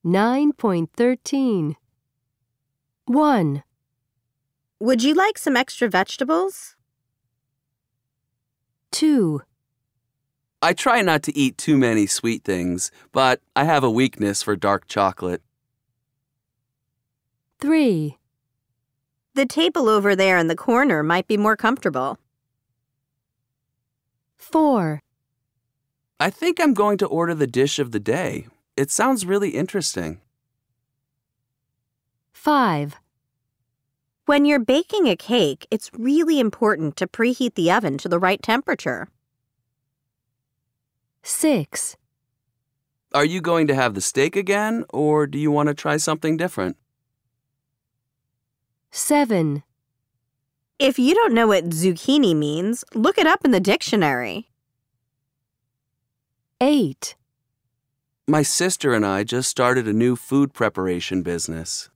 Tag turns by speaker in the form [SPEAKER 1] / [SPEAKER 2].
[SPEAKER 1] 9.13. 1,
[SPEAKER 2] Would you like some extra vegetables?
[SPEAKER 1] 2,
[SPEAKER 3] I try not to eat too many sweet things, but I have a weakness for dark chocolate.
[SPEAKER 1] 3,
[SPEAKER 2] The table over there in the corner might be more comfortable.
[SPEAKER 1] 4,
[SPEAKER 3] I think I'm going to order the dish of the day. It sounds really interesting.
[SPEAKER 1] 5,
[SPEAKER 2] When you're baking a cake, it's really important to preheat the oven to the right temperature.
[SPEAKER 1] 6,
[SPEAKER 3] Are you going to have the steak again, or do you want to try something different?
[SPEAKER 1] 7,
[SPEAKER 2] If you don't know what zucchini means, look it up in the dictionary.
[SPEAKER 1] 8.
[SPEAKER 3] My sister and I just started a new food preparation business.